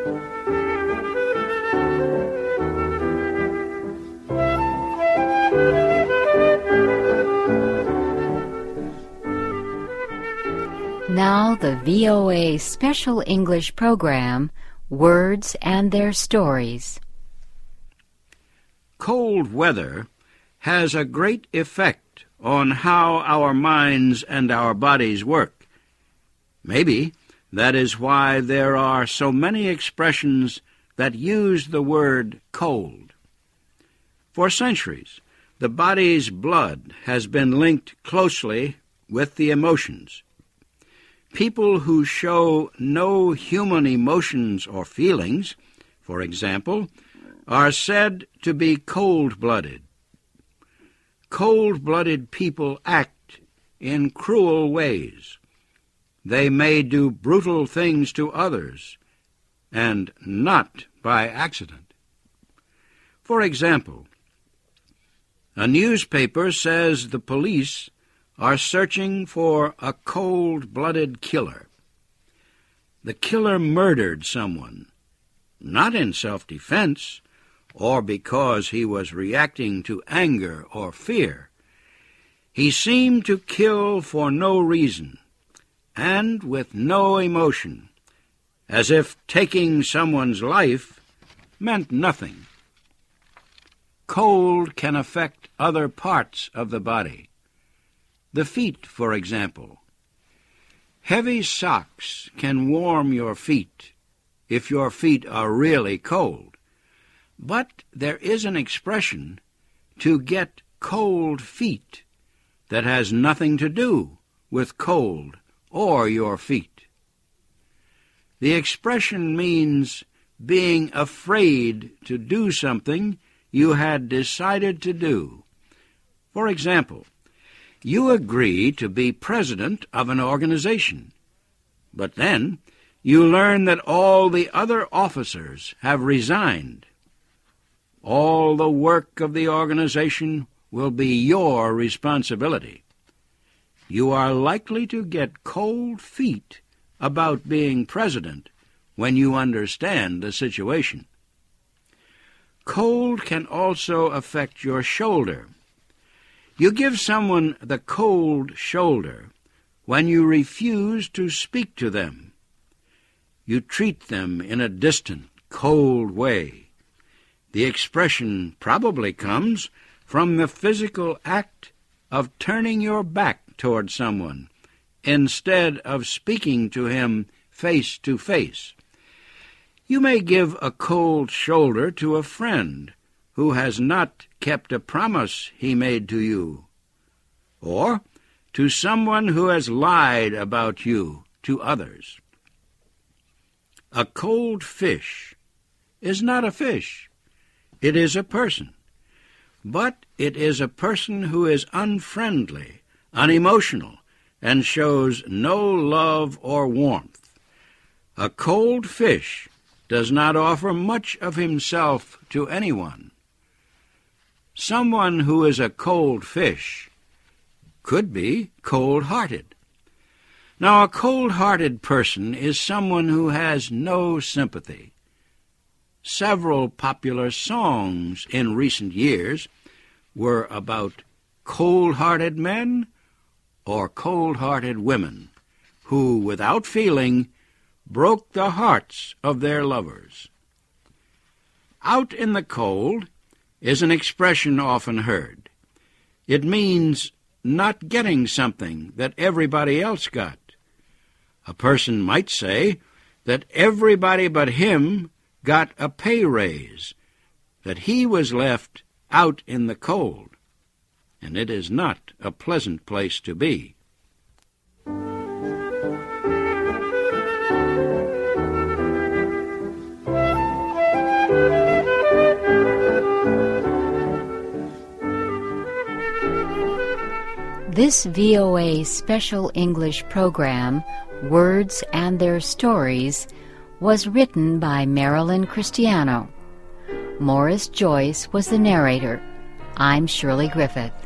Now the VOA Special English program, Words and Their Stories. Cold weather has a great effect on how our minds and our bodies work. Maybe that is why there are so many expressions that use the word cold. For centuries, the body's blood has been linked closely with the emotions. People who show no human emotions or feelings, for example, are said to be cold-blooded. Cold-blooded people act in cruel ways. They may do brutal things to others, and not by accident. For example, a newspaper says the police are searching for a cold-blooded killer. The killer murdered someone, not in self-defense or because he was reacting to anger or fear. He seemed to kill for no reason and with no emotion, as if taking someone's life meant nothing. Cold can affect other parts of the body. The feet, for example. Heavy socks can warm your feet if your feet are really cold. But there is an expression to get cold feet that has nothing to do with cold or your feet. The expression means being afraid to do something you had decided to do. For example, you agree to be president of an organization, but then you learn that all the other officers have resigned. All the work of the organization will be your responsibility. You are likely to get cold feet about being president when you understand the situation. Cold can also affect your shoulder. You give someone the cold shoulder when you refuse to speak to them. You treat them in a distant, cold way. The expression probably comes from the physical act of turning your back toward someone instead of speaking to him face to face. You may give a cold shoulder to a friend who has not kept a promise he made to you, or to someone who has lied about you to others. A cold fish is not a fish. It is a person. But it is a person who is unfriendly, unemotional, and shows no love or warmth. A cold fish does not offer much of himself to anyone. Someone who is a cold fish could be cold-hearted. Now, a cold-hearted person is someone who has no sympathy. Several popular songs in recent years were about cold-hearted men or cold-hearted women who, without feeling, broke the hearts of their lovers. Out in the cold is an expression often heard. It means not getting something that everybody else got. A person might say that everybody but him got a pay raise, that he was left out in the cold, and it is not a pleasant place to be. This VOA Special English program, Words and Their Stories, was written by Marilyn Cristiano. Morris Joyce was the narrator. I'm Shirley Griffith.